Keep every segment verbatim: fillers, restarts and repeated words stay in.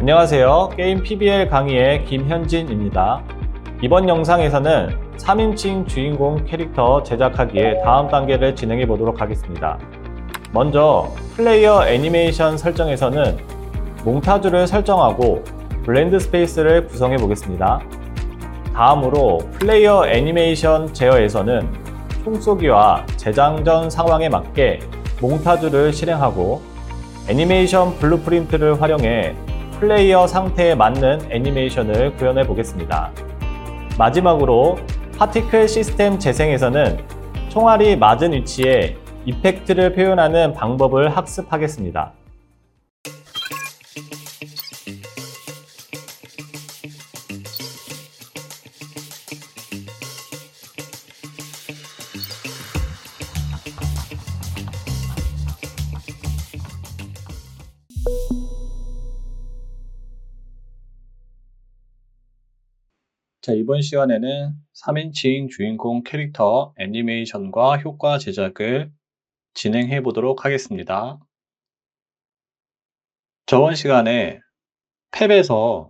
안녕하세요. 게임 피비엘 강의의 김현진입니다. 이번 영상에서는 삼인칭 주인공 캐릭터 제작하기의 다음 단계를 진행해 보도록 하겠습니다. 먼저 플레이어 애니메이션 설정에서는 몽타주를 설정하고 블렌드 스페이스를 구성해 보겠습니다. 다음으로 플레이어 애니메이션 제어에서는 총쏘기와 재장전 상황에 맞게 몽타주를 실행하고 애니메이션 블루프린트를 활용해 플레이어 상태에 맞는 애니메이션을 구현해 보겠습니다. 마지막으로 파티클 시스템 재생에서는 총알이 맞은 위치에 이펙트를 표현하는 방법을 학습하겠습니다. 자, 이번 시간에는 삼인칭 주인공 캐릭터 애니메이션과 효과 제작을 진행해 보도록 하겠습니다. 저번 시간에 탭에서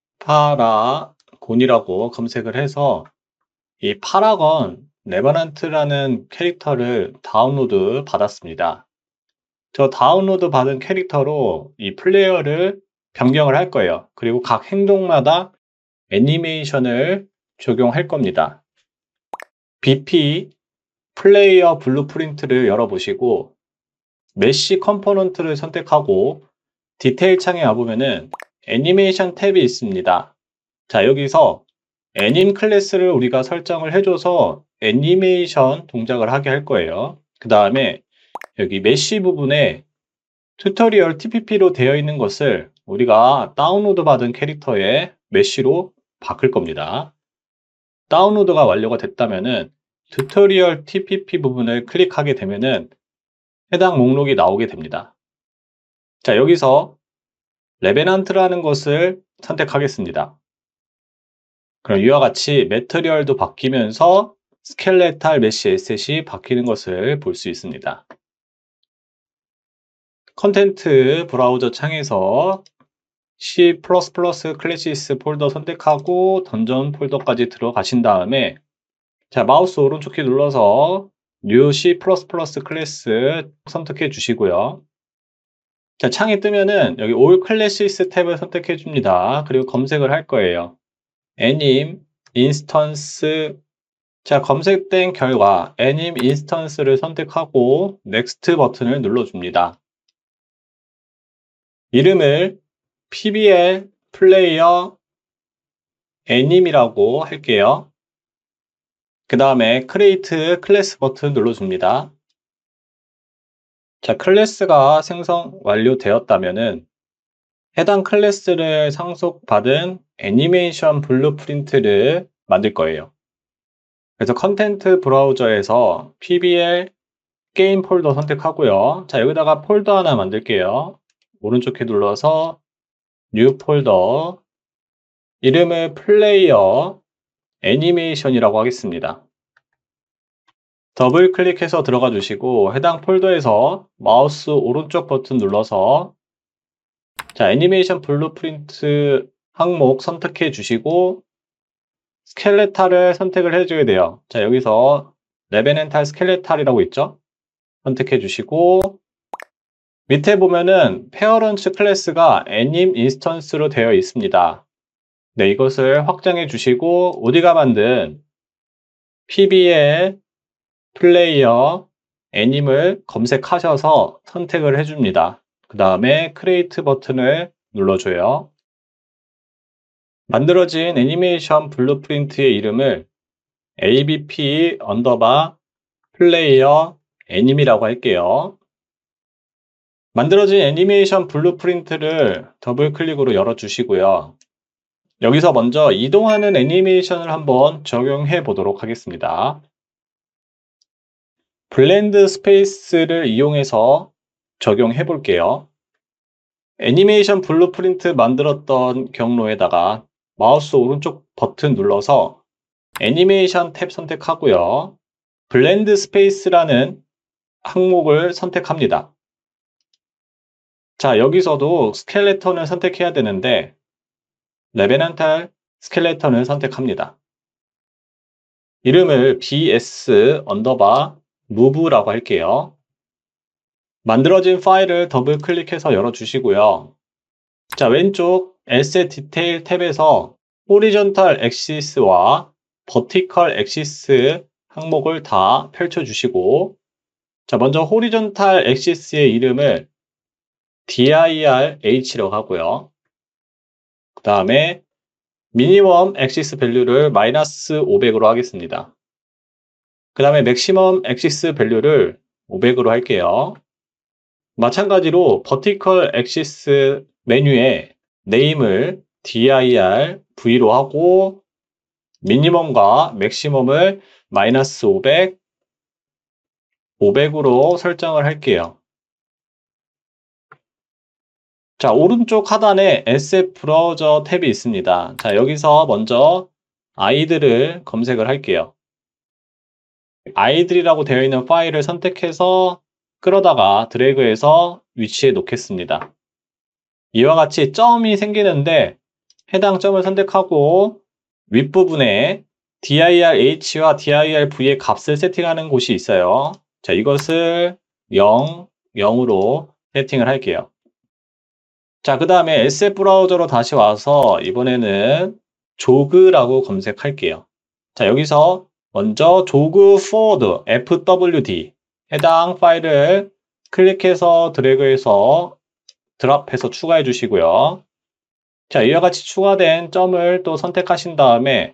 파라곤이라고 검색을 해서 이 파라곤 레버넌트라는 캐릭터를 다운로드 받았습니다. 저 다운로드 받은 캐릭터로 이 플레이어를 변경을 할 거예요. 그리고 각 행동마다 애니메이션을 적용할 겁니다. 비피 플레이어 블루프린트를 열어보시고 메쉬 컴포넌트를 선택하고 디테일 창에 와보면은 애니메이션 탭이 있습니다. 자, 여기서 애님 클래스를 우리가 설정을 해줘서 애니메이션 동작을 하게 할 거예요. 그 다음에 여기 메쉬 부분에 튜토리얼 티피피로 되어 있는 것을 우리가 다운로드 받은 캐릭터의 메쉬로 바꿀 겁니다. 다운로드가 완료가 됐다면은 튜토리얼 티피피 부분을 클릭하게 되면은 해당 목록이 나오게 됩니다. 자, 여기서 레베넌트라는 것을 선택하겠습니다. 그럼 이와 같이 매트리얼도 바뀌면서 스켈레탈 메쉬 에셋이 바뀌는 것을 볼 수 있습니다. 컨텐트 브라우저 창에서 C 플러스 플러스 클래시스 폴더 선택하고 던전 폴더까지 들어가신 다음에 자, 마우스 오른쪽 키 눌러서 New C 플러스 플러스 클래스 선택해 주시고요. 자, 창이 뜨면은 여기 All Classes 탭을 선택해 줍니다. 그리고 검색을 할 거예요. Anim 인스턴스. 자, 검색된 결과 Anim 인스턴스를 선택하고 Next 버튼을 눌러줍니다. 이름을 피비엘 플레이어 애님이라고 할게요. 그 다음에 Create 클래스 버튼 눌러줍니다. 자, 클래스가 생성 완료되었다면은 해당 클래스를 상속받은 애니메이션 블루프린트를 만들 거예요. 그래서 컨텐트 브라우저에서 피비엘 게임 폴더 선택하고요. 자, 여기다가 폴더 하나 만들게요. 오른쪽 키 눌러서 뉴 폴더, 이름을 플레이어 애니메이션이라고 하겠습니다. 더블 클릭해서 들어가 주시고 해당 폴더에서 마우스 오른쪽 버튼 눌러서 자, 애니메이션 블루프린트 항목 선택해 주시고 스켈레탈을 선택을 해줘야 돼요. 자, 여기서 레베넨탈 스켈레탈이라고 있죠? 선택해 주시고 밑에 보면은 페어런츠 클래스가 애님 인스턴스로 되어 있습니다. 네, 이것을 확장해 주시고 우리가 만든 피비엘 플레이어 애님을 검색하셔서 선택을 해줍니다. 그 다음에 크리에이트 버튼을 눌러줘요. 만들어진 애니메이션 블루프린트의 이름을 에이비피 언더바 플레이어 애님이라고 할게요. 만들어진 애니메이션 블루프린트를 더블 클릭으로 열어주시고요. 여기서 먼저 이동하는 애니메이션을 한번 적용해 보도록 하겠습니다. 블렌드 스페이스를 이용해서 적용해 볼게요. 애니메이션 블루프린트 만들었던 경로에다가 마우스 오른쪽 버튼 눌러서 애니메이션 탭 선택하고요. 블렌드 스페이스라는 항목을 선택합니다. 자, 여기서도 스켈레톤을 선택해야 되는데 레베넌탈 스켈레톤을 선택합니다. 이름을 bs 언더바 move라고 할게요. 만들어진 파일을 더블 클릭해서 열어주시고요. 자, 왼쪽 Asset Detail 탭에서 호리존탈 엑시스와 버티컬 엑시스 항목을 다 펼쳐주시고, 자, 먼저 호리존탈 엑시스의 이름을 dirh라고 하고요. 그 다음에 미니멈 엑시스 밸류를 마이너스 오백으로 하겠습니다. 그 다음에 맥시멈 엑시스 밸류를 오백으로 할게요. 마찬가지로 버티컬 엑시스 메뉴에 네임을 dirv로 하고 미니멈과 맥시멈을 마이너스 오백, 오백으로 설정을 할게요. 자, 오른쪽 하단에 에스에프 브라우저 탭이 있습니다. 자, 여기서 먼저 아이들을 검색을 할게요. 아이들이라고 되어 있는 파일을 선택해서 끌어다가 드래그해서 위치해 놓겠습니다. 이와 같이 점이 생기는데 해당 점을 선택하고 윗부분에 dirh와 dirv의 값을 세팅하는 곳이 있어요. 자, 이것을 영, 영으로 세팅을 할게요. 자, 그 다음에 에스에프 브라우저로 다시 와서 이번에는 조그라고 검색할게요. 자, 여기서 먼저 조그 forward 에프더블유디 해당 파일을 클릭해서 드래그해서 드랍해서 추가해 주시고요. 자, 이와 같이 추가된 점을 또 선택하신 다음에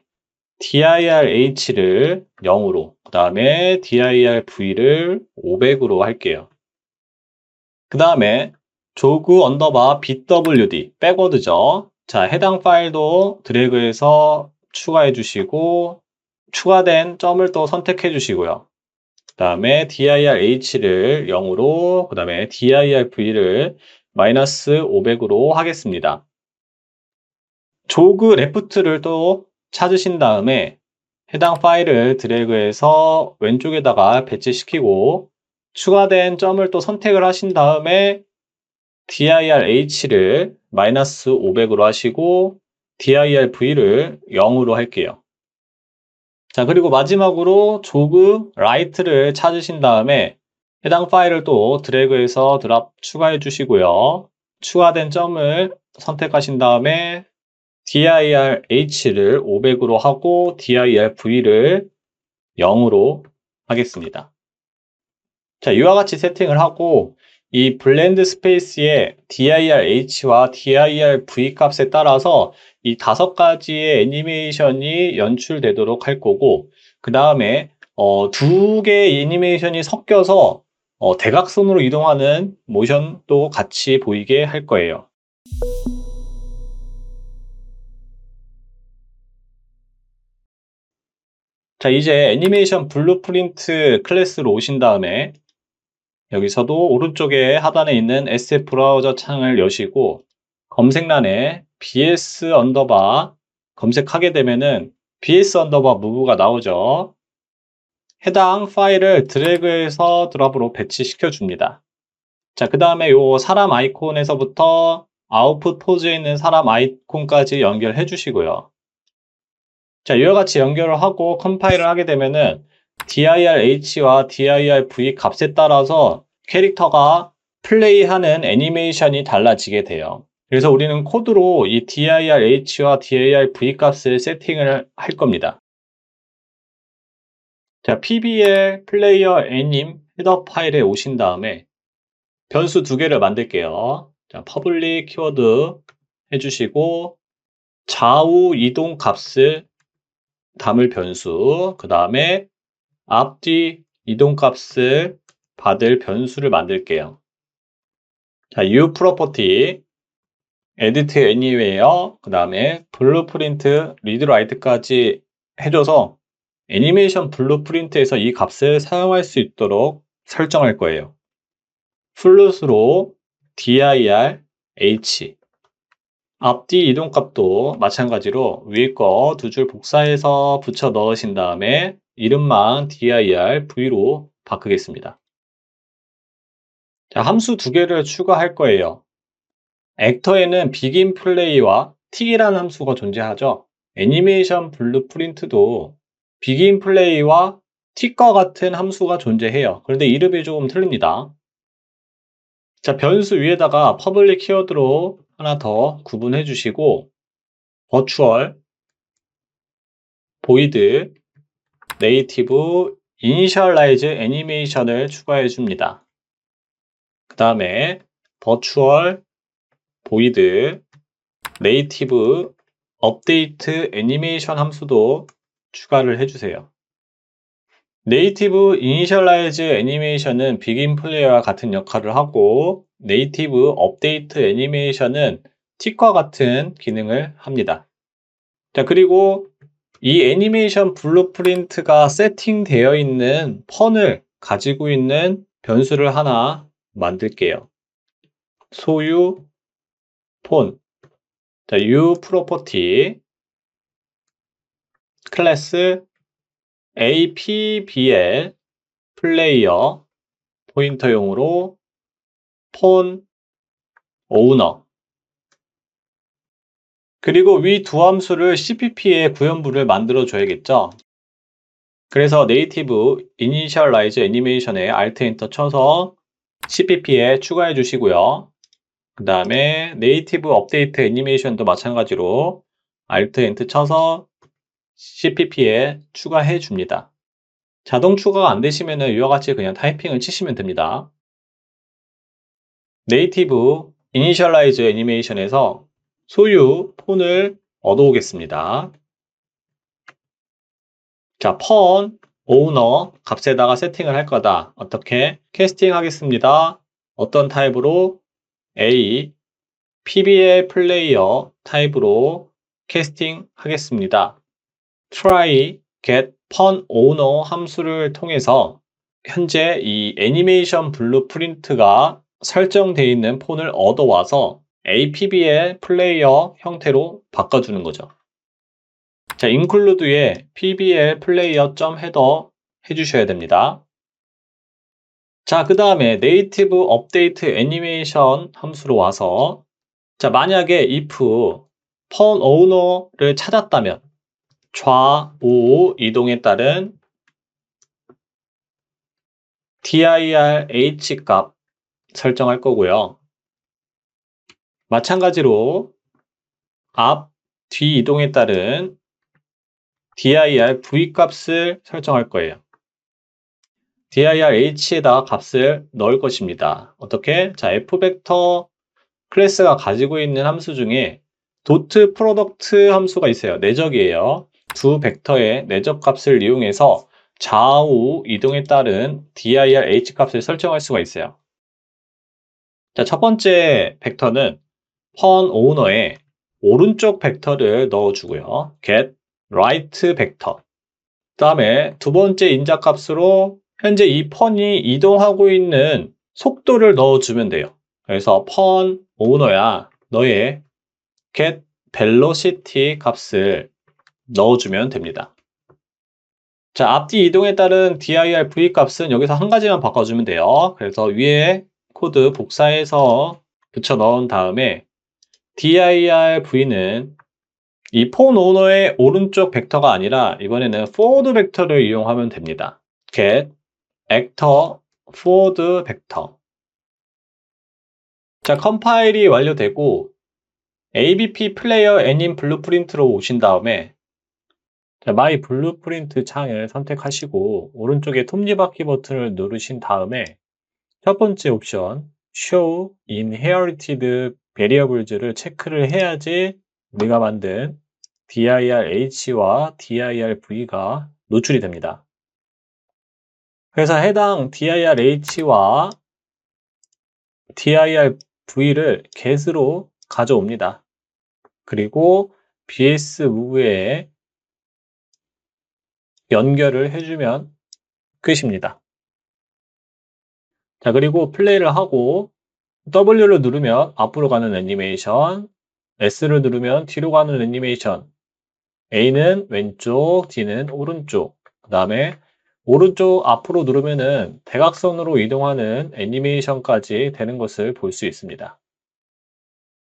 dirh를 영으로, 그 다음에 dirv를 오백으로 할게요. 그 다음에 조그 언더바 bwd, 백워드죠. 자, 해당 파일도 드래그해서 추가해 주시고, 추가된 점을 또 선택해 주시고요. 그 다음에 dirh를 영으로, 그 다음에 dirv를 마이너스 오백으로 하겠습니다. 조그 레프트를 또 찾으신 다음에 해당 파일을 드래그해서 왼쪽에다가 배치시키고 추가된 점을 또 선택을 하신 다음에 dirh를 마이너스 오백으로 하시고 dirv를 영으로 할게요. 자, 그리고 마지막으로 조그 라이트를 찾으신 다음에 해당 파일을 또 드래그해서 드랍 추가해 주시고요. 추가된 점을 선택하신 다음에 dirh를 오백으로 하고 dirv를 영으로 하겠습니다. 자, 이와 같이 세팅을 하고 이 블렌드 스페이스의 dirh와 dirv 값에 따라서 이 다섯 가지의 애니메이션이 연출되도록 할 거고, 그 다음에 어, 두 개의 애니메이션이 섞여서 어, 대각선으로 이동하는 모션도 같이 보이게 할 거예요. 자, 이제 애니메이션 블루프린트 클래스로 오신 다음에 여기서도 오른쪽에 하단에 있는 에스에프 브라우저 창을 여시고 검색란에 bs 언더바 검색하게 되면은 bs 언더바 무브가 나오죠. 해당 파일을 드래그해서 드랍으로 배치시켜 줍니다. 자, 그 다음에 요 사람 아이콘에서부터 아웃풋 포즈에 있는 사람 아이콘까지 연결해 주시고요. 자, 이와 같이 연결을 하고 컴파일을 하게 되면은 dirh와 dirv 값에 따라서 캐릭터가 플레이하는 애니메이션이 달라지게 돼요. 그래서 우리는 코드로 이 dirh와 dirv 값을 세팅을 할 겁니다. 자, pbl 플레이어 애님 헤더 파일에 오신 다음에 변수 두 개를 만들게요. 자, 퍼블릭 키워드 해주시고 좌우 이동 값을 담을 변수, 그 다음에 앞뒤 이동 값을 받을 변수를 만들게요. 자, u 프로퍼티, edit anywhere, 그 다음에 블루프린트, read write까지 해줘서 애니메이션 블루프린트에서 이 값을 사용할 수 있도록 설정할 거예요. 플롯으로 dir, h, 앞뒤 이동 값도 마찬가지로 위에 거 두 줄 복사해서 붙여 넣으신 다음에 이름만 dir, v로 바꾸겠습니다. 자, 함수 두 개를 추가할 거예요. 액터에는 begin play와 틱이라는 함수가 존재하죠. 애니메이션 블루프린트도 begin play와 틱과 같은 함수가 존재해요. 그런데 이름이 조금 틀립니다. 자, 변수 위에다가 퍼블릭 키워드로 하나 더 구분해 주시고 virtual void native initialize animation을 추가해 줍니다. 그 다음에 virtual void native update animation 함수도 추가를 해주세요. 네이티브 이니셜라이즈 애니메이션은 begin 플레이와 같은 역할을 하고 네이티브 업데이트 애니메이션은 틱과 같은 기능을 합니다. 자, 그리고 이 애니메이션 블루프린트가 세팅되어 있는 펀을 가지고 있는 변수를 하나 만들게요. 소유 폰. 자, u 프로퍼티 클래스 에이피비엘 플레이어 포인터용으로 폰 오너. 그리고 위 두 함수를 씨피피의 구현부를 만들어 줘야겠죠. 그래서 네이티브 이니셜라이즈 애니메이션에 Alt 엔터 쳐서 씨피피에 추가해 주시고요. 그 다음에 네이티브 업데이트 애니메이션도 마찬가지로 Alt 엔터 쳐서 씨피피에 추가해 줍니다. 자동 추가가 안 되시면 이와 같이 그냥 타이핑을 치시면 됩니다. 네이티브 이니셜라이즈 애니메이션에서 소유 폰을 얻어오겠습니다. 자, 폰 오너 값에다가 세팅을 할 거다. 어떻게? 캐스팅 하겠습니다. 어떤 타입으로? A 피비엘 플레이어 타입으로 캐스팅 하겠습니다. try get 폰 오너 함수를 통해서 현재 이 애니메이션 블루프린트가 설정되어 있는 폰을 얻어와서 에이피비엘 플레이어 형태로 바꿔주는 거죠. 자, include에 피비엘 플레이어 점 헤더 해주셔야 됩니다. 자, 그 다음에 네이티브 업데이트 애니메이션 함수로 와서 자, 만약에 if 폰 오너를 찾았다면 좌우 이동에 따른 dir h 값 설정할 거고요. 마찬가지로 앞, 뒤 이동에 따른 dir v 값을 설정할 거예요. dir h에다가 값을 넣을 것입니다. 어떻게? 자, f벡터 클래스가 가지고 있는 함수 중에 dot product 함수가 있어요. 내적이에요. 두 벡터의 내적 값을 이용해서 좌우 이동에 따른 dir h 값을 설정할 수가 있어요. 자, 첫 번째 벡터는 펀 오너에 오른쪽 벡터를 넣어주고요. get right 벡터. 그 다음에 두 번째 인자값으로 현재 이 펀이 이동하고 있는 속도를 넣어주면 돼요. 그래서 펀 오너야 너의 get velocity 값을 넣어주면 됩니다. 자, 앞뒤 이동에 따른 dir v 값은 여기서 한 가지만 바꿔주면 돼요. 그래서 위에 코드 복사해서 붙여 넣은 다음에 dir v는 이 폰 오너의 오른쪽 벡터가 아니라 이번에는 forward 벡터를 이용하면 됩니다. get actor forward 벡터. 자, 컴파일이 완료되고 에이비피 플레이어 애닌 블루프린트로 오신 다음에 자, 마이 블루프린트 창을 선택하시고 오른쪽에 톱니바퀴 버튼을 누르신 다음에 첫 번째 옵션 Show Inherited Variables를 체크를 해야지 우리가 만든 dirh와 dirv가 노출이 됩니다. 그래서 해당 dirh와 dirv를 get으로 가져옵니다. 그리고 bsmove에 연결을 해주면 끝입니다. 자, 그리고 플레이를 하고 W를 누르면 앞으로 가는 애니메이션, S를 누르면 뒤로 가는 애니메이션, A는 왼쪽, D는 오른쪽, 그 다음에 오른쪽 앞으로 누르면은 대각선으로 이동하는 애니메이션까지 되는 것을 볼 수 있습니다.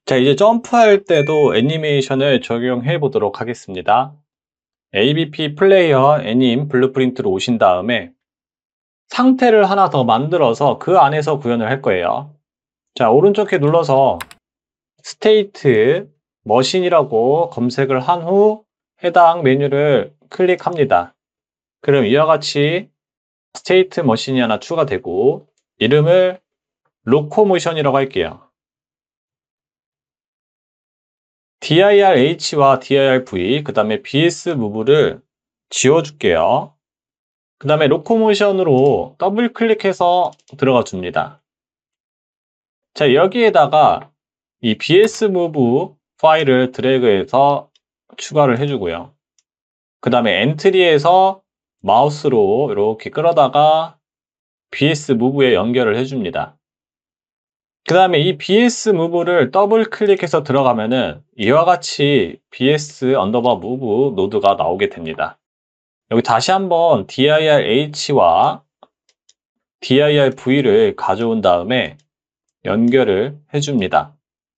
자, 이제 점프할 때도 애니메이션을 적용해 보도록 하겠습니다. 에이비피 플레이어 애님 블루프린트로 오신 다음에 상태를 하나 더 만들어서 그 안에서 구현을 할 거예요. 자, 오른쪽 키 눌러서 스테이트 머신이라고 검색을 한 후 해당 메뉴를 클릭합니다. 그럼 이와 같이 스테이트 머신이 하나 추가되고 이름을 로코모션이라고 할게요. dirH와 dirV, 그 다음에 bsmove를 지워줄게요. 그 다음에 로코모션으로 더블 클릭해서 들어가 줍니다. 자, 여기에다가 이 bsmove 파일을 드래그해서 추가를 해주고요. 그 다음에 엔트리에서 마우스로 이렇게 끌어다가 bsmove에 연결을 해줍니다. 그 다음에 이 bsmove를 더블 클릭해서 들어가면은 이와 같이 bs 언더바 move 노드가 나오게 됩니다. 여기 다시 한번 dirH와 dirV를 가져온 다음에 연결을 해줍니다.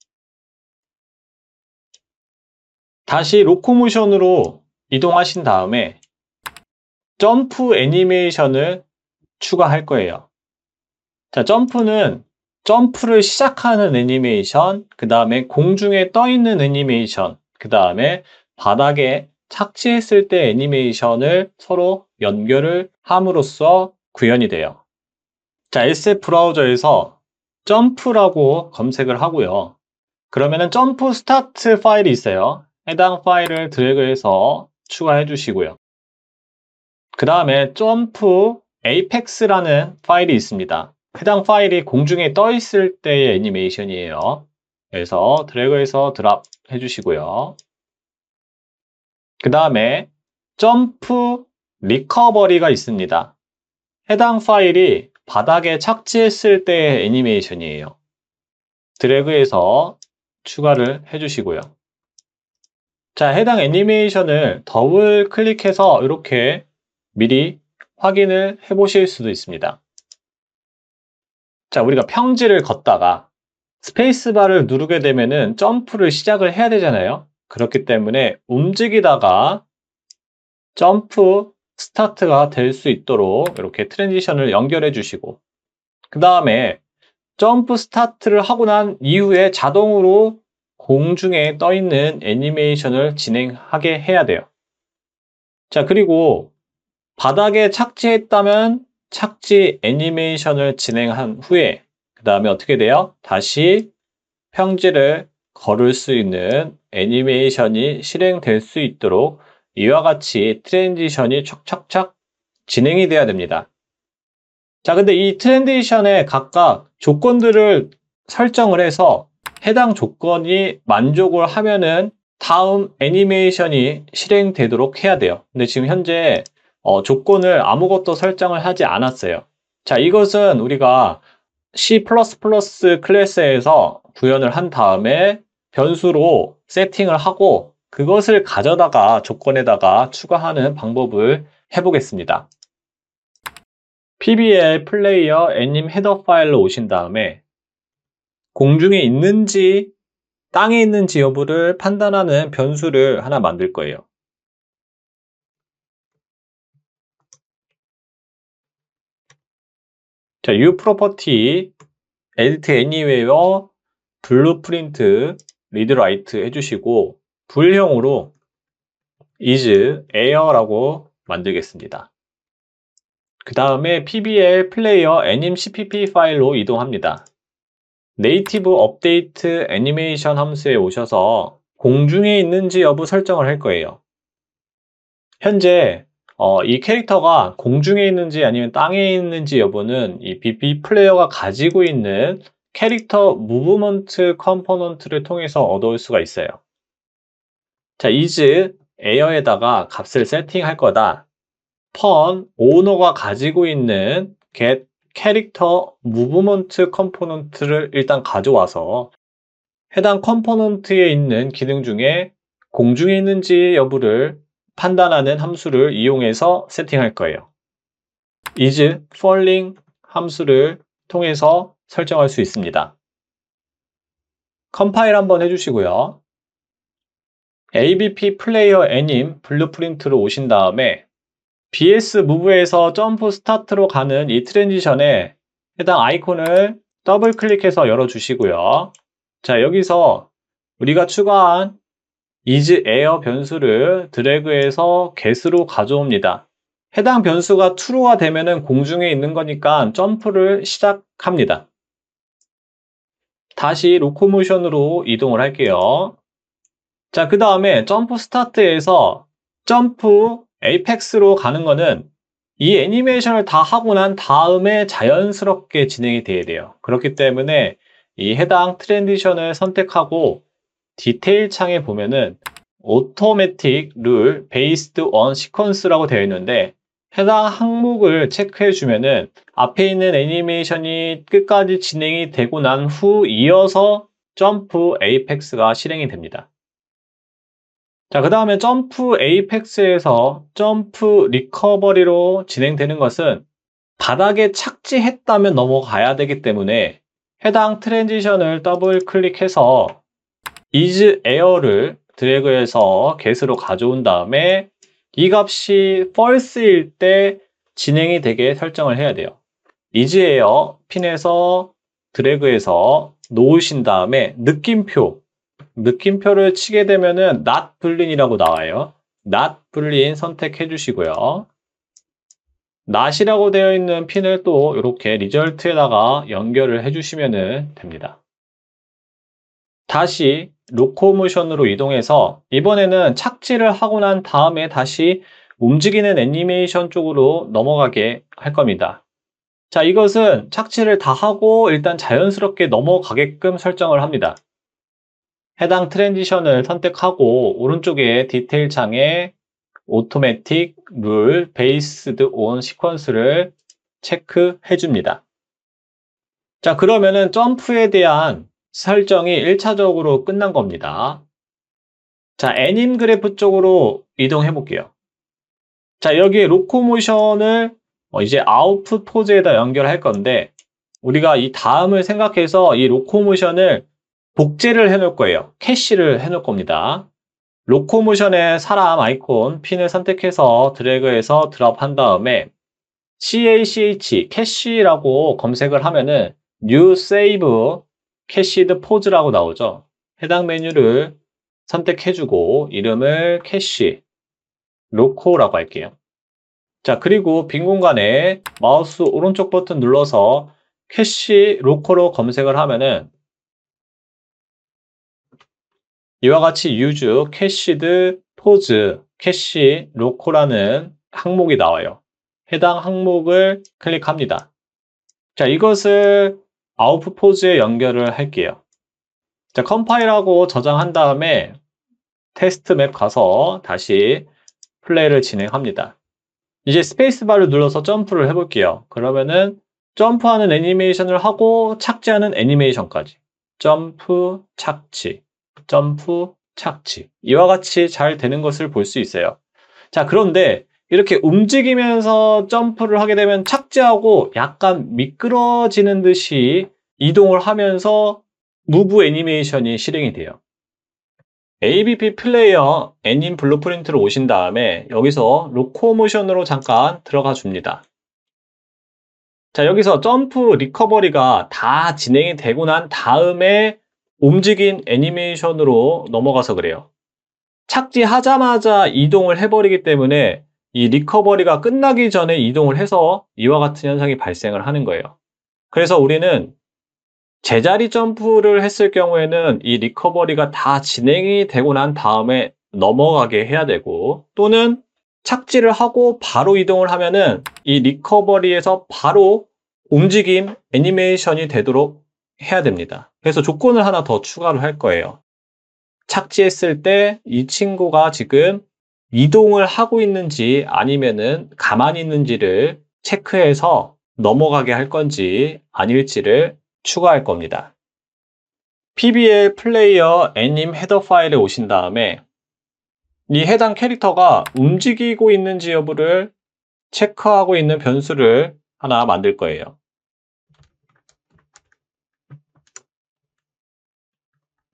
다시 로코모션으로 이동하신 다음에 점프 애니메이션을 추가할 거예요. 자, 점프는 점프를 시작하는 애니메이션, 그 다음에 공중에 떠 있는 애니메이션, 그 다음에 바닥에 착지했을 때 애니메이션을 서로 연결을 함으로써 구현이 돼요. 자, 에스에프 브라우저에서 점프라고 검색을 하고요. 그러면은 점프 스타트 파일이 있어요. 해당 파일을 드래그해서 추가해 주시고요. 그 다음에 점프 에이펙스라는 파일이 있습니다. 해당 파일이 공중에 떠 있을 때의 애니메이션이에요. 그래서 드래그해서 드랍 해주시고요. 그 다음에 점프 리커버리가 있습니다. 해당 파일이 바닥에 착지했을 때의 애니메이션이에요. 드래그해서 추가를 해주시고요. 자, 해당 애니메이션을 더블 클릭해서 이렇게 미리 확인을 해 보실 수도 있습니다. 자, 우리가 평지를 걷다가 스페이스바를 누르게 되면은 점프를 시작을 해야 되잖아요. 그렇기 때문에 움직이다가 점프 스타트가 될 수 있도록 이렇게 트랜지션을 연결해 주시고, 그 다음에 점프 스타트를 하고 난 이후에 자동으로 공중에 떠 있는 애니메이션을 진행하게 해야 돼요. 자, 그리고 바닥에 착지했다면 착지 애니메이션을 진행한 후에 그 다음에 어떻게 돼요? 다시 평지를 걸을 수 있는 애니메이션이 실행될 수 있도록 이와 같이 트랜지션이 척척척 진행이 돼야 됩니다. 자, 근데 이 트랜지션에 각각 조건들을 설정을 해서 해당 조건이 만족을 하면은 다음 애니메이션이 실행되도록 해야 돼요. 근데 지금 현재 어, 조건을 아무것도 설정을 하지 않았어요. 자, 이것은 우리가 C 플러스 플러스 클래스에서 구현을 한 다음에 변수로 세팅을 하고 그것을 가져다가 조건에다가 추가하는 방법을 해보겠습니다. 피비엘 플레이어 애님 헤더 파일로 오신 다음에 공중에 있는지 땅에 있는지 여부를 판단하는 변수를 하나 만들 거예요. 자, U 프로퍼티 edit anywhere blueprint read write 해주시고 불형으로 is air라고 만들겠습니다. 그 다음에 피비엘 플레이어 애님 씨피피 파일로 이동합니다. 네이티브 업데이트 애니메이션 함수에 오셔서 공중에 있는지 여부 설정을 할 거예요. 현재 어, 이 캐릭터가 공중에 있는지 아니면 땅에 있는지 여부는 이 비피 플레이어가 가지고 있는 캐릭터 무브먼트 컴포넌트를 통해서 얻어올 수가 있어요. 자, is air에다가 값을 세팅할 거다. 펀 오너가 가지고 있는 get 캐릭터 무브먼트 컴포넌트를 일단 가져와서 해당 컴포넌트에 있는 기능 중에 공중에 있는지 여부를 판단하는 함수를 이용해서 세팅할 거예요. is falling 함수를 통해서 설정할 수 있습니다. 컴파일 한번 해주시고요. 에이비피 플레이어 애님 블루프린트로 오신 다음에 비에스 무브에서 점프 스타트로 가는 이 트랜지션에 해당 아이콘을 더블 클릭해서 열어주시고요. 자, 여기서 우리가 추가한 is air 변수를 드래그해서 get으로 가져옵니다. 해당 변수가 true가 되면은 공중에 있는 거니까 점프를 시작합니다. 다시 로코모션으로 이동을 할게요. 자, 그 다음에 점프 스타트에서 점프 에이펙스로 가는 거는 이 애니메이션을 다 하고 난 다음에 자연스럽게 진행이 돼야 돼요. 그렇기 때문에 이 해당 트랜지션을 선택하고 디테일 창에 보면은 Automatic Rule Based on Sequence라고 되어 있는데 해당 항목을 체크해 주면은 앞에 있는 애니메이션이 끝까지 진행이 되고 난 후 이어서 점프 에이펙스가 실행이 됩니다. 자, 그 다음에 점프 에이펙스에서 점프 리커버리로 진행되는 것은 바닥에 착지했다면 넘어가야 되기 때문에 해당 트랜지션을 더블 클릭해서 is air를 드래그해서 get으로 가져온 다음에 이 값이 false일 때 진행이 되게 설정을 해야 돼요. is air 핀에서 드래그해서 놓으신 다음에 느낌표 느낌표를 치게 되면은 not boolean이라고 나와요. not boolean 선택해 주시고요. not이라고 되어 있는 핀을 또 이렇게 리절트에다가 연결을 해주시면 됩니다. 다시 로코모션으로 이동해서 이번에는 착지를 하고 난 다음에 다시 움직이는 애니메이션 쪽으로 넘어가게 할 겁니다. 자, 이것은 착지를 다 하고 일단 자연스럽게 넘어가게끔 설정을 합니다. 해당 트랜지션을 선택하고 오른쪽에 디테일 창에 Automatic Rule Based on Sequence를 체크해 줍니다. 자, 그러면은 점프에 대한 설정이 일 차적으로 끝난 겁니다. 자, 애님 그래프 쪽으로 이동해 볼게요. 자, 여기에 로코모션을 이제 아웃풋 포즈에다 연결할 건데 우리가 이 다음을 생각해서 이 로코모션을 복제를 해 놓을 거예요. 캐시를 해 놓을 겁니다. 로코모션의 사람 아이콘 핀을 선택해서 드래그해서 드랍한 다음에 cach, 캐시라고 검색을 하면은 new save cached pose라고 나오죠. 해당 메뉴를 선택해주고 이름을 캐시, 로코라고 할게요. 자, 그리고 빈 공간에 마우스 오른쪽 버튼 눌러서 캐시 로코로 검색을 하면은 이와 같이 use cached pose, 캐시 로코라는 항목이 나와요. 해당 항목을 클릭합니다. 자, 이것을 아웃풋 포즈에 연결을 할게요. 자, 컴파일하고 저장한 다음에 테스트 맵 가서 다시 플레이를 진행합니다. 이제 스페이스바를 눌러서 점프를 해볼게요. 그러면은 점프하는 애니메이션을 하고 착지하는 애니메이션까지 점프, 착지, 점프, 착지 이와 같이 잘 되는 것을 볼 수 있어요. 자, 그런데 이렇게 움직이면서 점프를 하게 되면 착지하고 약간 미끄러지는 듯이 이동을 하면서 무브 애니메이션이 실행이 돼요. 에이비피 플레이어 애님 블루프린트로 오신 다음에 여기서 로코모션으로 잠깐 들어가 줍니다. 자, 여기서 점프 리커버리가 다 진행이 되고 난 다음에 움직인 애니메이션으로 넘어가서 그래요. 착지하자마자 이동을 해버리기 때문에 이 리커버리가 끝나기 전에 이동을 해서 이와 같은 현상이 발생을 하는 거예요. 그래서 우리는 제자리 점프를 했을 경우에는 이 리커버리가 다 진행이 되고 난 다음에 넘어가게 해야 되고 또는 착지를 하고 바로 이동을 하면은 이 리커버리에서 바로 움직임 애니메이션이 되도록 해야 됩니다. 그래서 조건을 하나 더 추가를 할 거예요. 착지했을 때 이 친구가 지금 이동을 하고 있는지 아니면은 가만히 있는지를 체크해서 넘어가게 할 건지 아닐지를 추가할 겁니다. 피비엘 플레이어 애님 헤더 파일에 오신 다음에 이 해당 캐릭터가 움직이고 있는지 여부를 체크하고 있는 변수를 하나 만들 거예요.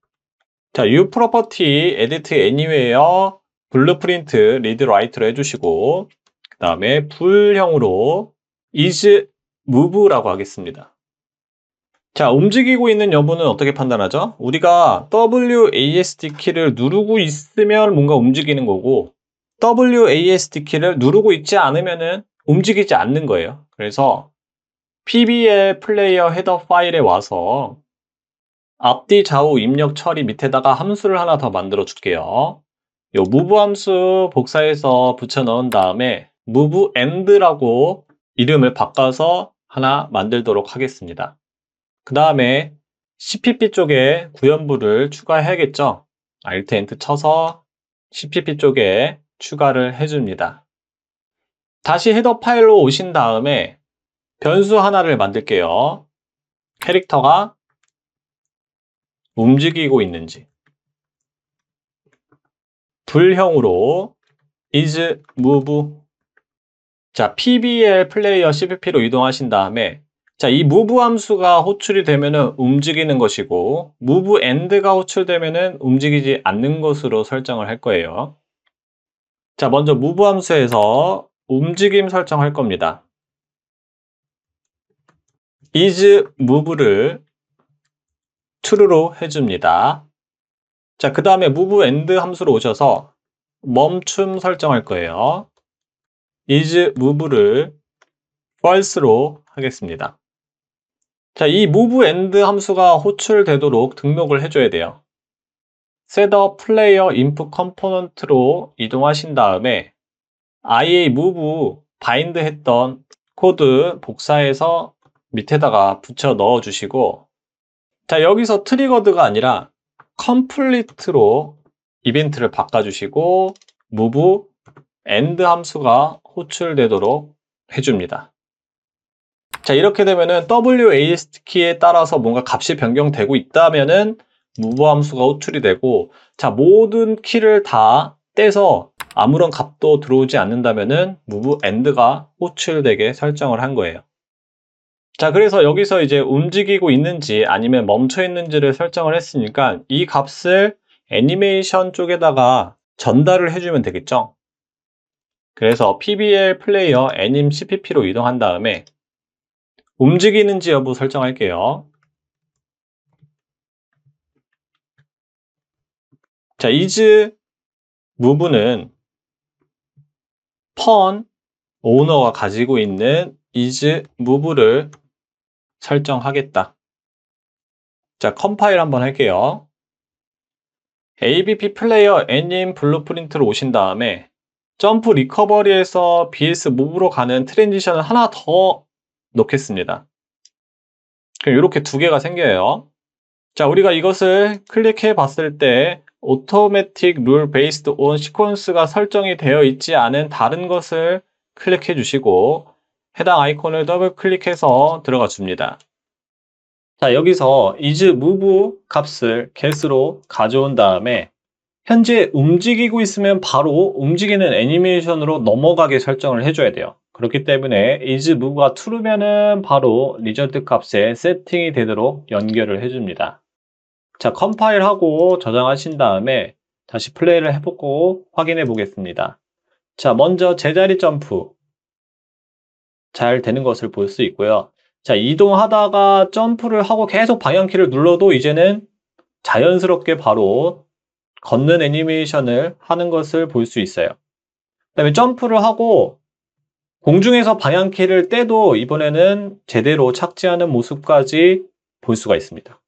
자, U property, edit anywhere, blueprint, read, write로 해주시고, 그 다음에 불형으로 is move라고 하겠습니다. 자, 움직이고 있는 여부는 어떻게 판단하죠? 우리가 더블유 에이 에스 디 키를 누르고 있으면 뭔가 움직이는 거고, 더블유 에이 에스 디 키를 누르고 있지 않으면은 움직이지 않는 거예요. 그래서 피비엘 플레이어 헤더 파일에 와서 앞뒤 좌우 입력 처리 밑에다가 함수를 하나 더 만들어 줄게요. 요 move 함수 복사해서 붙여 넣은 다음에 move and라고 이름을 바꿔서 하나 만들도록 하겠습니다. 그 다음에 씨피피 쪽에 구현부를 추가해야겠죠. Alt Enter 쳐서 씨피피 쪽에 추가를 해줍니다. 다시 헤더 파일로 오신 다음에 변수 하나를 만들게요. 캐릭터가 움직이고 있는지 불형으로 is move. 자, 피비엘 플레이어 씨피피로 이동하신 다음에 자, 이 move 함수가 호출이 되면은 움직이는 것이고 move and가 호출되면은 움직이지 않는 것으로 설정을 할 거예요. 자, 먼저 move 함수에서 움직임 설정할 겁니다. is move를 true로 해줍니다. 자, 그 다음에 move and 함수로 오셔서 멈춤 설정할 거예요. is move를 false로 하겠습니다. 자, 이 move and 함수가 호출되도록 등록을 해줘야 돼요. set a player input component로 이동하신 다음에 아이에이 move bind 했던 코드 복사해서 밑에다가 붙여 넣어 주시고, 자, 여기서 triggered가 아니라 complete로 이벤트를 바꿔주시고 move and 함수가 호출되도록 해줍니다. 자, 이렇게 되면은 더블유 에이 에스 디 키에 따라서 뭔가 값이 변경되고 있다면은 move 함수가 호출이 되고, 자, 모든 키를 다 떼서 아무런 값도 들어오지 않는다면은 move and가 호출되게 설정을 한 거예요. 자, 그래서 여기서 이제 움직이고 있는지 아니면 멈춰 있는지를 설정을 했으니까 이 값을 애니메이션 쪽에다가 전달을 해주면 되겠죠. 그래서 피비엘 플레이어 anim 씨피피로 이동한 다음에 움직이는지 여부 설정할게요. 자, is move는 펀 오너가 가지고 있는 is move를 설정하겠다. 자, 컴파일 한번 할게요. 에이비피 플레이어 anim 블루프린트로 오신 다음에 점프 리커버리에서 비에스 move로 가는 트랜지션을 하나 더 넣겠습니다. 그럼 이렇게 두 개가 생겨요. 자, 우리가 이것을 클릭해 봤을 때 Automatic Rule Based on Sequence가 설정이 되어 있지 않은 다른 것을 클릭해 주시고 해당 아이콘을 더블 클릭해서 들어가 줍니다. 자, 여기서 is move 값을 get으로 가져온 다음에 현재 움직이고 있으면 바로 움직이는 애니메이션으로 넘어가게 설정을 해줘야 돼요. 그렇기 때문에 is move가 true면은 바로 result 값에 세팅이 되도록 연결을 해줍니다. 자, 컴파일하고 저장하신 다음에 다시 플레이를 해보고 확인해 보겠습니다. 자, 먼저 제자리 점프 잘 되는 것을 볼 수 있고요. 자, 이동하다가 점프를 하고 계속 방향키를 눌러도 이제는 자연스럽게 바로 걷는 애니메이션을 하는 것을 볼 수 있어요. 그 다음에 점프를 하고 공중에서 방향키를 떼도 이번에는 제대로 착지하는 모습까지 볼 수가 있습니다.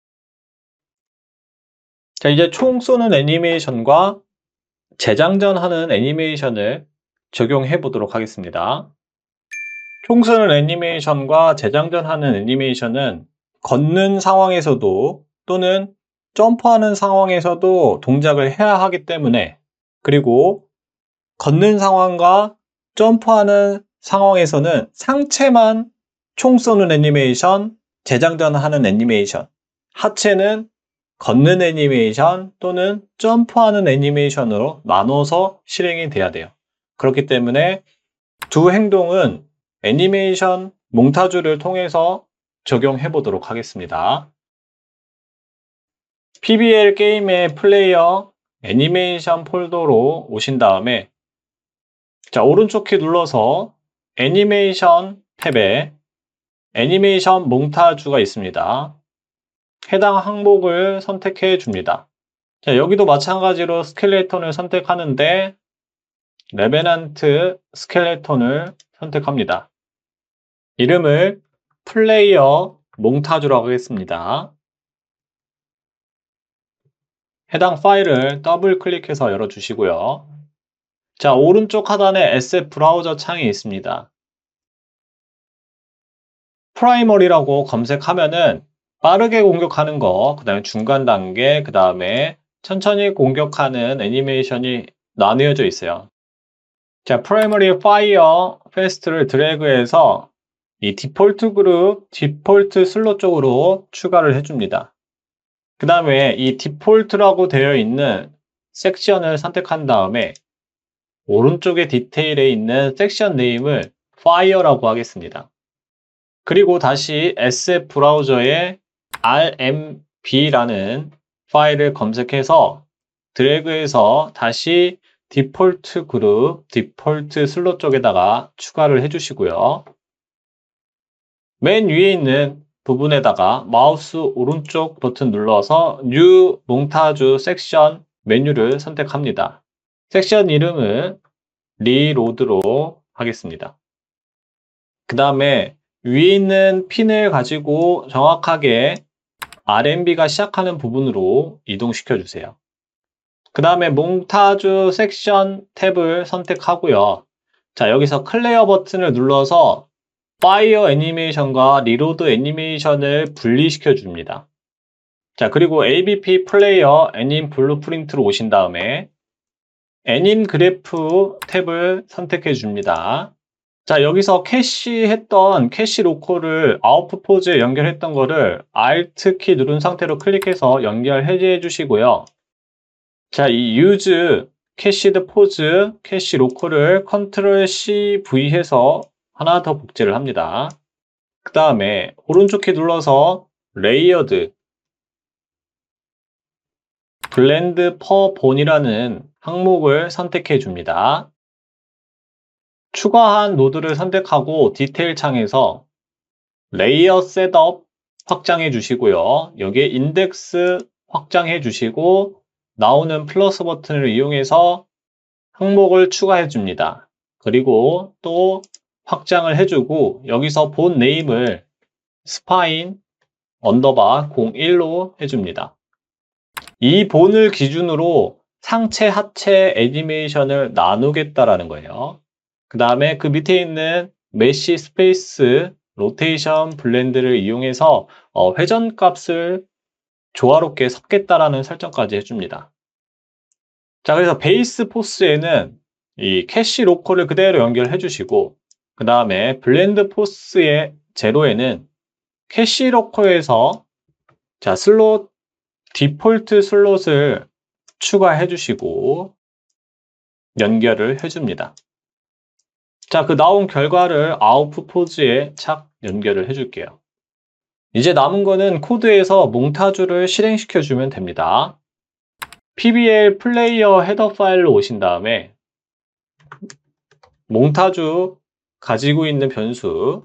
자, 이제 총 쏘는 애니메이션과 재장전하는 애니메이션을 적용해 보도록 하겠습니다. 총 쏘는 애니메이션과 재장전하는 애니메이션은 걷는 상황에서도 또는 점프하는 상황에서도 동작을 해야 하기 때문에, 그리고 걷는 상황과 점프하는 상황에서는 상체만 총 쏘는 애니메이션, 재장전하는 애니메이션, 하체는 걷는 애니메이션 또는 점프하는 애니메이션으로 나눠서 실행이 돼야 돼요. 그렇기 때문에 두 행동은 애니메이션 몽타주를 통해서 적용해 보도록 하겠습니다. 피비엘 게임의 플레이어 애니메이션 폴더로 오신 다음에 자, 오른쪽 키 눌러서 애니메이션 탭에 애니메이션 몽타주가 있습니다. 해당 항목을 선택해 줍니다. 자, 여기도 마찬가지로 스켈레톤을 선택하는데 레베넌트 스켈레톤을 선택합니다. 이름을 플레이어 몽타주라고 하겠습니다. 해당 파일을 더블 클릭해서 열어주시고요. 자, 오른쪽 하단에 에스에프 브라우저 창이 있습니다. 프라이머리라고 검색하면은 빠르게 공격하는 거, 그 다음에 중간 단계, 그 다음에 천천히 공격하는 애니메이션이 나뉘어져 있어요. 자, 프라이머리 파이어 페스트를 드래그해서 이 디폴트 그룹, 디폴트 슬롯 쪽으로 추가를 해줍니다. 그 다음에 이 디폴트라고 되어 있는 섹션을 선택한 다음에 오른쪽에 디테일에 있는 섹션 네임을 Fire라고 하겠습니다. 그리고 다시 에스에프 브라우저에 알엠비라는 파일을 검색해서 드래그해서 다시 디폴트 그룹, 디폴트 슬롯 쪽에다가 추가를 해주시고요. 맨 위에 있는 부분에다가 마우스 오른쪽 버튼 눌러서 New 몽타주 섹션 메뉴를 선택합니다. 섹션 이름은 리로드로 하겠습니다. 그 다음에 위에 있는 핀을 가지고 정확하게 알엠비가 시작하는 부분으로 이동시켜 주세요. 그 다음에 몽타주 섹션 탭을 선택하고요. 자, 여기서 클리어 버튼을 눌러서 파이어 애니메이션과 리로드 애니메이션을 분리시켜 줍니다. 자, 그리고 에이비피 플레이어 애님 블루프린트로 오신 다음에 애님 그래프 탭을 선택해 줍니다. 자, 여기서 캐시했던 캐시 로커를 아웃풋 포즈에 연결했던 거를 Alt 키 누른 상태로 클릭해서 연결해 주시고요. 자, 이 use 캐시드 포즈 캐시 로커를 컨트롤 씨 브이 해서 하나 더 복제를 합니다. 그 다음에 오른쪽 키 눌러서 레이어드 블렌드 퍼 본이라는 항목을 선택해 줍니다. 추가한 노드를 선택하고 디테일 창에서 레이어 셋업 확장해 주시고요. 여기에 인덱스 확장해 주시고 나오는 플러스 버튼을 이용해서 항목을 추가해 줍니다. 그리고 또 확장을 해주고 여기서 본 네임을 스파인 언더바 공일로 해줍니다. 이 본을 기준으로 상체, 하체 애니메이션을 나누겠다라는 거예요. 그 다음에 그 밑에 있는 메시 스페이스 로테이션 블렌드를 이용해서 어, 회전 값을 조화롭게 섞겠다라는 설정까지 해줍니다. 자, 그래서 베이스 포스에는 이 캐시 로커를 그대로 연결해 주시고 그 다음에 블렌드 포스의 제로에는 캐시 로커에서 자, 슬롯 디폴트 슬롯을 추가해 주시고 연결을 해줍니다. 자, 그 나온 결과를 아웃풋 포즈에 착 연결을 해줄게요. 이제 남은 거는 코드에서 몽타주를 실행시켜 주면 됩니다. 피비엘 플레이어 헤더 파일로 오신 다음에 몽타주 가지고 있는 변수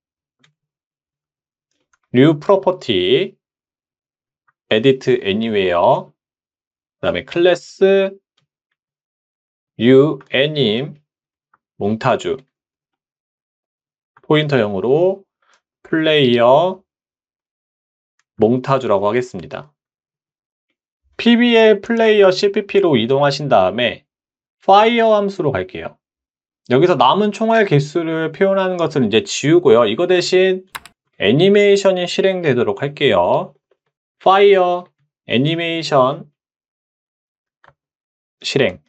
new property edit anywhere 그 다음에 클래스 u anim 몽타주 포인터형으로 플레이어 몽타주라고 하겠습니다. 피비엘 플레이어 씨피피로 이동하신 다음에 fire 함수로 갈게요. 여기서 남은 총알 개수를 표현하는 것을 이제 지우고요. 이거 대신 애니메이션이 실행되도록 할게요. fire 애니메이션 실행.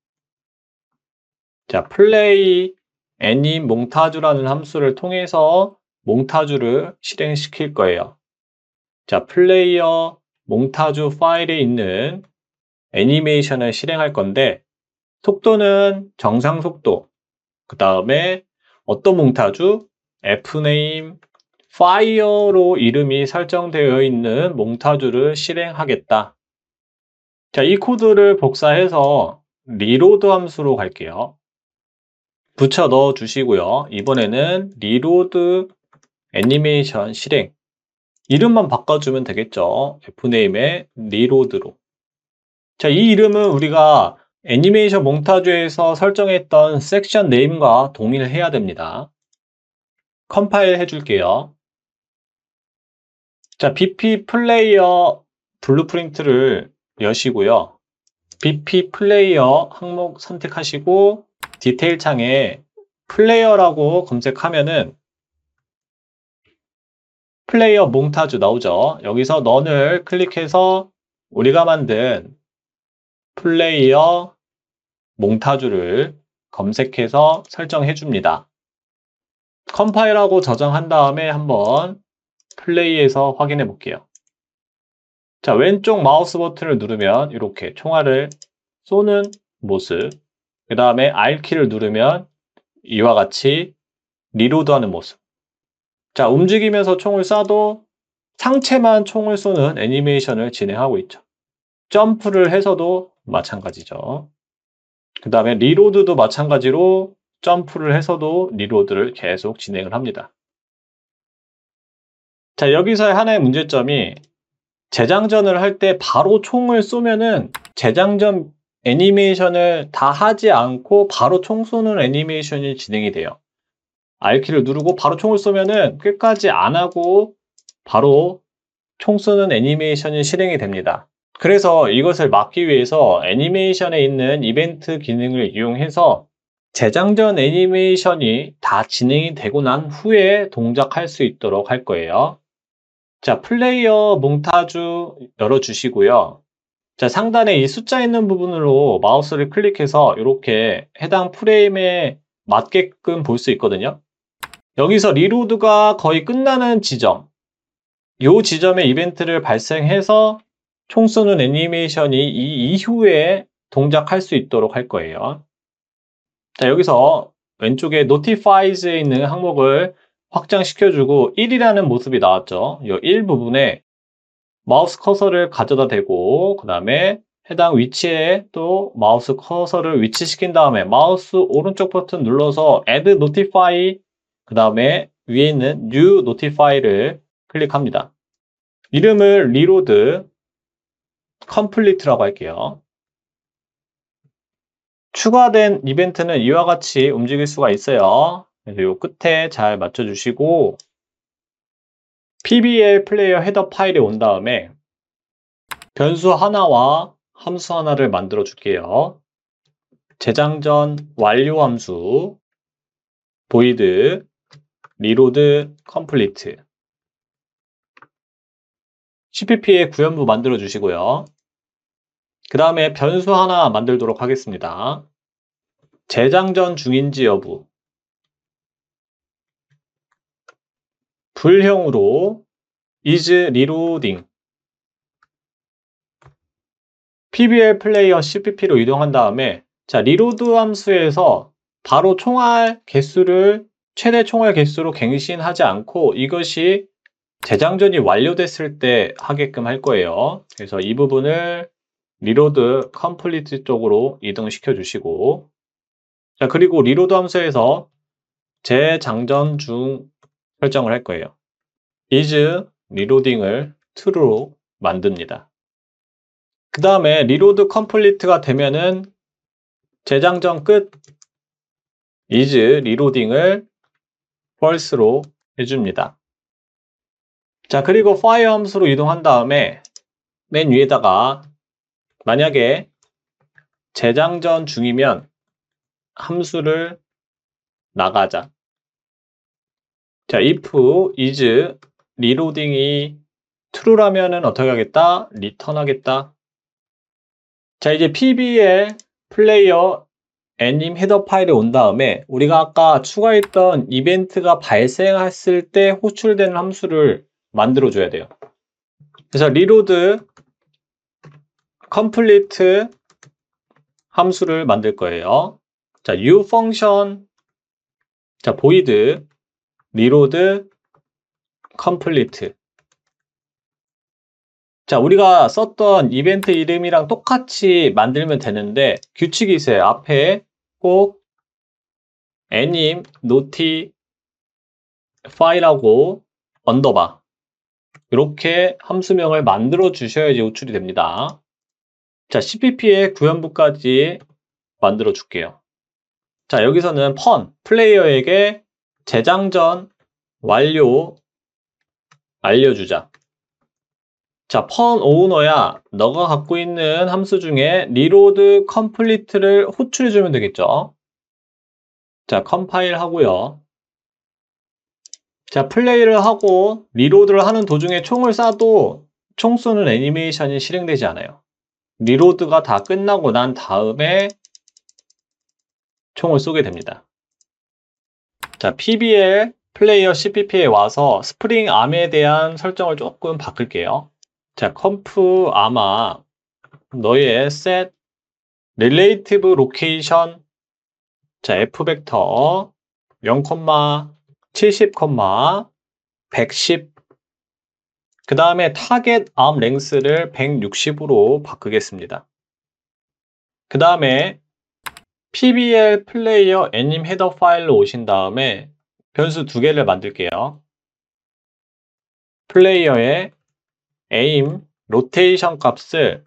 자, 플레이 애니 몽타주라는 함수를 통해서 몽타주를 실행시킬 거예요. 자, 플레이어 몽타주 파일에 있는 애니메이션을 실행할 건데 속도는 정상 속도, 그 다음에 어떤 몽타주? fname fire로 이름이 설정되어 있는 몽타주를 실행하겠다. 자, 이 코드를 복사해서 리로드 함수로 갈게요. 붙여 넣어 주시고요. 이번에는 리로드 애니메이션 실행. 이름만 바꿔주면 되겠죠. fname의 리로드로. 자, 이 이름은 우리가 애니메이션 몽타주에서 설정했던 섹션 네임과 동일해야 됩니다. 컴파일 해줄게요. 자, 비피 플레이어 블루프린트를 여시고요. 비피 플레이어 항목 선택하시고 디테일 창에 플레이어라고 검색하면은 플레이어 몽타주 나오죠. 여기서 넌을 클릭해서 우리가 만든 플레이어 몽타주를 검색해서 설정해 줍니다. 컴파일하고 저장한 다음에 한번 플레이해서 확인해 볼게요. 자, 왼쪽 마우스 버튼을 누르면 이렇게 총알을 쏘는 모습, 그 다음에 R키를 누르면 이와 같이 리로드하는 모습. 자, 움직이면서 총을 쏴도 상체만 총을 쏘는 애니메이션을 진행하고 있죠. 점프를 해서도 마찬가지죠. 그 다음에 리로드도 마찬가지로 점프를 해서도 리로드를 계속 진행을 합니다. 자, 여기서의 하나의 문제점이 재장전을 할 때 바로 총을 쏘면은 재장전 애니메이션을 다 하지 않고 바로 총 쏘는 애니메이션이 진행이 돼요. R키를 누르고 바로 총을 쏘면은 끝까지 안 하고 바로 총 쏘는 애니메이션이 실행이 됩니다. 그래서 이것을 막기 위해서 애니메이션에 있는 이벤트 기능을 이용해서 재장전 애니메이션이 다 진행이 되고 난 후에 동작할 수 있도록 할 거예요. 자, 플레이어 몽타주 열어주시고요. 자, 상단에 이 숫자 있는 부분으로 마우스를 클릭해서 이렇게 해당 프레임에 맞게끔 볼 수 있거든요. 여기서 리로드가 거의 끝나는 지점, 이 지점에 이벤트를 발생해서 총 쏘는 애니메이션이 이 이후에 동작할 수 있도록 할 거예요. 자, 여기서 왼쪽에 Notifies에 있는 항목을 확장시켜주고 일이라는 모습이 나왔죠. 이 일 부분에 마우스 커서를 가져다 대고 그 다음에 해당 위치에 또 마우스 커서를 위치시킨 다음에 마우스 오른쪽 버튼 눌러서 Add Notify 그 다음에 위에 있는 New Notify를 클릭합니다. 이름을 Reload Complete라고 할게요. 추가된 이벤트는 이와 같이 움직일 수가 있어요. 그래서 이 끝에 잘 맞춰주시고 피비엘 플레이어 헤더 파일에 온 다음에 변수 하나와 함수 하나를 만들어 줄게요. 재장전 완료 함수 void reload complete 씨피피의 구현부 만들어 주시고요. 그 다음에 변수 하나 만들도록 하겠습니다. 재장전 중인지 여부 불형으로 is reloading 피비엘 플레이어 씨피피로 이동한 다음에 자 리로드 함수에서 바로 총알 개수를 최대 총알 개수로 갱신하지 않고 이것이 재장전이 완료됐을 때 하게끔 할 거예요. 그래서 이 부분을 리로드 컴플리트 쪽으로 이동시켜 주시고 자 그리고 리로드 함수에서 재장전 중 설정을 할 거예요. is reloading을 true로 만듭니다. 그 다음에 리로드 컴플리트가 되면은 재장전 끝 is reloading을 false로 해줍니다. 자 그리고 fire 함수로 이동한 다음에 맨 위에다가 만약에 재장전 중이면 함수를 나가자. 자 if is reloading이 true라면은 어떻게 하겠다? return 하겠다. 자 이제 피비엘 플레이어 애님 헤더 파일에 온 다음에 우리가 아까 추가했던 이벤트가 발생했을 때 호출되는 함수를 만들어 줘야 돼요. 그래서 reload complete 함수를 만들 거예요. 자 u 펑션 자 void reload complete. 자, 우리가 썼던 이벤트 이름이랑 똑같이 만들면 되는데 규칙이 있어요. 앞에 꼭 anim notify라고 언더바 이렇게 함수명을 만들어 주셔야지 호출이 됩니다. 자, 씨피피의 구현부까지 만들어 줄게요. 자, 여기서는 펀, 플레이어에게 재장 전 완료 알려주자. 자, 펀 오너야 너가 갖고 있는 함수 중에 reload complete를 호출해주면 되겠죠. 자, 컴파일 하고요. 자, 플레이를 하고 리로드를 하는 도중에 총을 쏴도 총 쏘는 애니메이션이 실행되지 않아요. 리로드가 다 끝나고 난 다음에 총을 쏘게 됩니다. 자, 피비엘 플레이어 씨피피에 와서 스프링 암에 대한 설정을 조금 바꿀게요. 자, 컴프 아마 너의 set relative location 자, f 벡터 영, 칠십, 백십 그 다음에 타겟 암 랭스를 백육십으로 바꾸겠습니다. 그 다음에 피비엘 플레이어 애님 헤더 파일로 오신 다음에 변수 두 개를 만들게요. 플레이어의 aim 로테이션 값을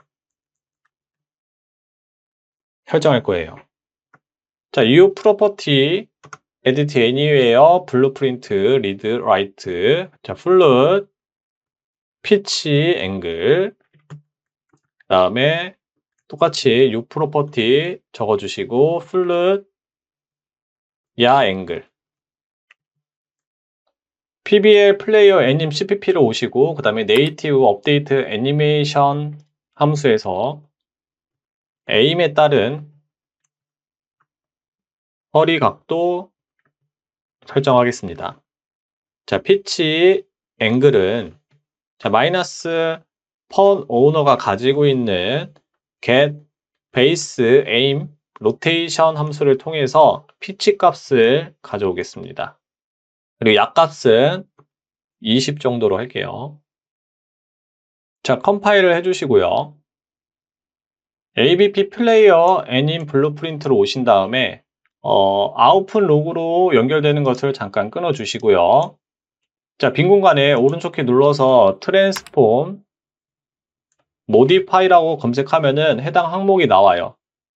설정할 거예요. 자, u property edit anywhere blueprint read write 자, float pitch angle 그 다음에 똑같이 u property 적어주시고 float 야 angle 피비엘 플레이어 애님 씨피피로 오시고 그 다음에 네이티브 업데이트 애니메이션 함수에서 aim에 따른 허리 각도 설정하겠습니다. 자, 피치 앵글은 자, 마이너스 펀 오너가 가지고 있는 get base aim rotation 함수를 통해서 피치 값을 가져오겠습니다. 그리고 약값은 이십 정도로 할게요. 자, 컴파일을 해주시고요. 에이비피 플레이어 애님 블루프린트로 오신 다음에 어, 아웃풋 로그로 연결되는 것을 잠깐 끊어주시고요. 자, 빈 공간에 오른쪽 키 눌러서 트랜스폼 모디파이라고 검색하면은 해당 항목이 나와요.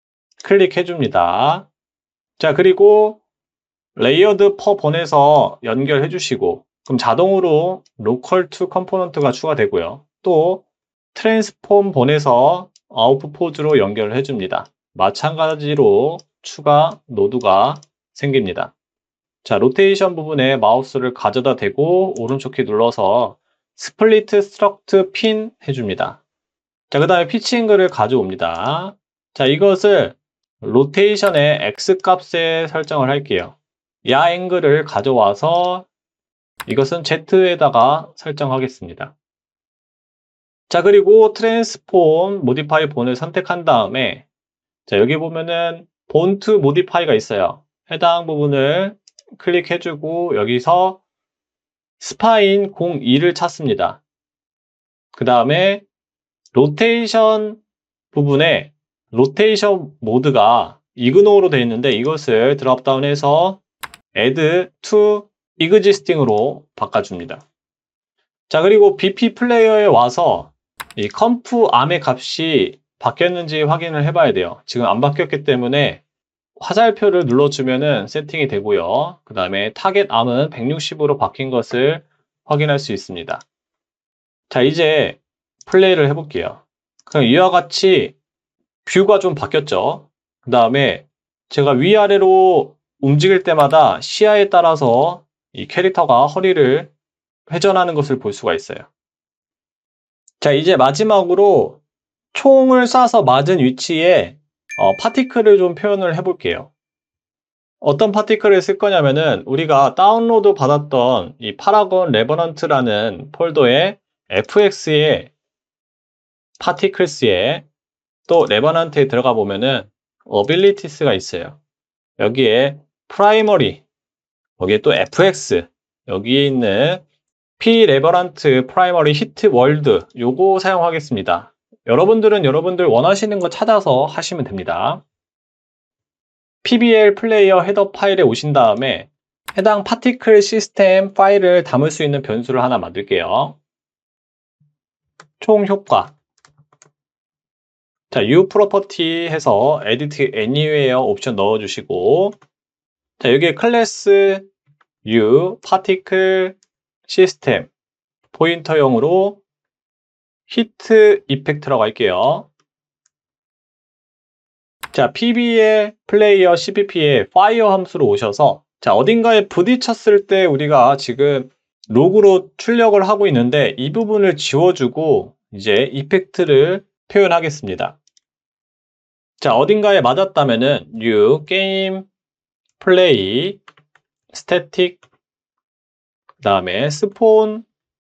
클릭해줍니다. 자, 그리고 레이어드 퍼 번에서 연결해 주시고 그럼 자동으로 로컬 투 컴포넌트가 추가되고요. 또 트랜스폼 번에서 아웃풋 포즈로 연결을 해줍니다. 마찬가지로 추가 노드가 생깁니다. 자, 로테이션 부분에 마우스를 가져다 대고 오른쪽 키 눌러서 스플리트 스트럭트 핀 해줍니다. 자, 그 다음에 피치 앵글을 가져옵니다. 자, 이것을 로테이션의 X 값에 설정을 할게요. 야 앵글을 가져와서 이것은 Z에다가 설정하겠습니다. 자, 그리고 트랜스폼 모디파이 본을 선택한 다음에 자, 여기 보면은 본트 모디파이가 있어요. 해당 부분을 클릭해주고 여기서 스파인 공이를 찾습니다. 그 다음에 로테이션 부분에 로테이션 모드가 이그노로 되어 있는데 이것을 드롭다운해서 add to existing으로 바꿔줍니다. 자, 그리고 비피 플레이어에 와서 이 컴프 암의 값이 바뀌었는지 확인을 해봐야 돼요. 지금 안 바뀌었기 때문에 화살표를 눌러주면은 세팅이 되고요. 그 다음에 타겟 암은 백육십으로 바뀐 것을 확인할 수 있습니다. 자, 이제 플레이를 해볼게요. 그럼 이와 같이 뷰가 좀 바뀌었죠. 그 다음에 제가 위아래로 움직일 때마다 시야에 따라서 이 캐릭터가 허리를 회전하는 것을 볼 수가 있어요. 자, 이제 마지막으로 총을 쏴서 맞은 위치에 어, 파티클을 좀 표현을 해볼게요. 어떤 파티클을 쓸 거냐면은 우리가 다운로드 받았던 이 파라곤 레버넌트라는 폴더에 에프엑스에 파티클스에 또 레버넌트에 들어가 보면은 어빌리티스가 있어요. 여기에 프라이머리 여기에 또 에프엑스 여기에 있는 P-레버란트 프라이머리 히트 월드 요거 사용하겠습니다. 여러분들은 여러분들 원하시는 거 찾아서 하시면 됩니다. 피비엘 플레이어 헤더 파일에 오신 다음에 해당 파티클 시스템 파일을 담을 수 있는 변수를 하나 만들게요. 총 효과. 자, U 프로퍼티 해서 Edit Anywhere 옵션 넣어주시고, 자, 여기에 클래스 U 파티클 시스템 포인터형으로 히트 이펙트라고 할게요. 자, 피비엘 플레이어 씨피피에 파이어 함수로 오셔서, 자, 어딘가에 부딪혔을 때 우리가 지금 로그로 출력을 하고 있는데 이 부분을 지워주고 이제 이펙트를 표현하겠습니다. 자, 어딘가에 맞았다면은 new game play static 그 다음에 spawn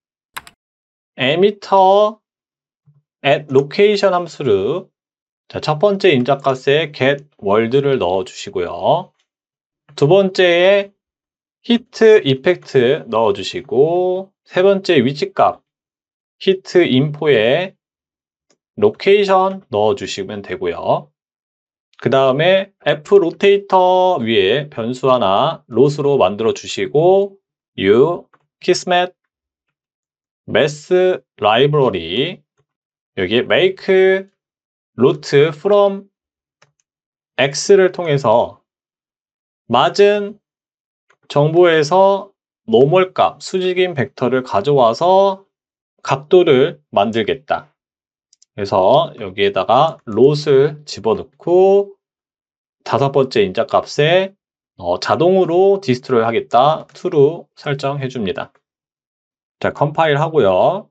emitter at location 함수를 자, 첫 번째 인자값에 get world를 넣어 주시고요. 두 번째에 hit effect 넣어 주시고, 세 번째 위치값 hit info에 location 넣어 주시면 되고요. 그 다음에 F 로테이터 위에 변수 하나 로스로 만들어 주시고, U kismet math library 여기 make root from x를 통해서 맞은 정보에서 노멀 값, 수직인 벡터를 가져와서 각도를 만들겠다. 그래서 여기에다가 lot을 집어넣고 다섯 번째 인자값에 어, 자동으로 디스트로이 하겠다. true로 설정해 줍니다. 자, 컴파일 하고요.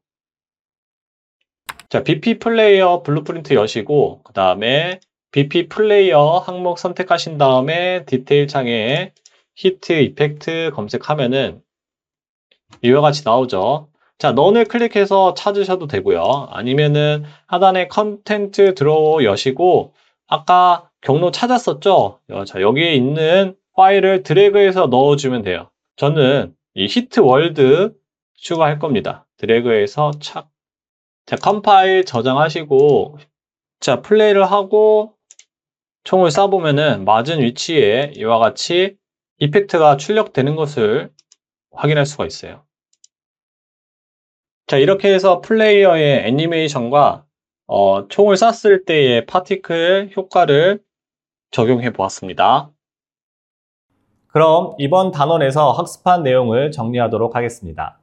자, 비피 플레이어 블루프린트 여시고, 그 다음에 비피 플레이어 항목 선택하신 다음에 디테일 창에 히트 이펙트 검색하면은 이와 같이 나오죠. 자, 넌을 클릭해서 찾으셔도 되고요. 아니면은 하단에 컨텐트 드로우 여시고, 아까 경로 찾았었죠? 자, 여기에 있는 파일을 드래그해서 넣어주면 돼요. 저는 이 히트 월드 추가할 겁니다. 드래그해서 착. 자, 컴파일 저장하시고, 자, 플레이를 하고 총을 쏴보면은 맞은 위치에 이와 같이 이펙트가 출력되는 것을 확인할 수가 있어요. 자, 이렇게 해서 플레이어의 애니메이션과 어, 총을 쐈을 때의 파티클 효과를 적용해 보았습니다. 그럼 이번 단원에서 학습한 내용을 정리하도록 하겠습니다.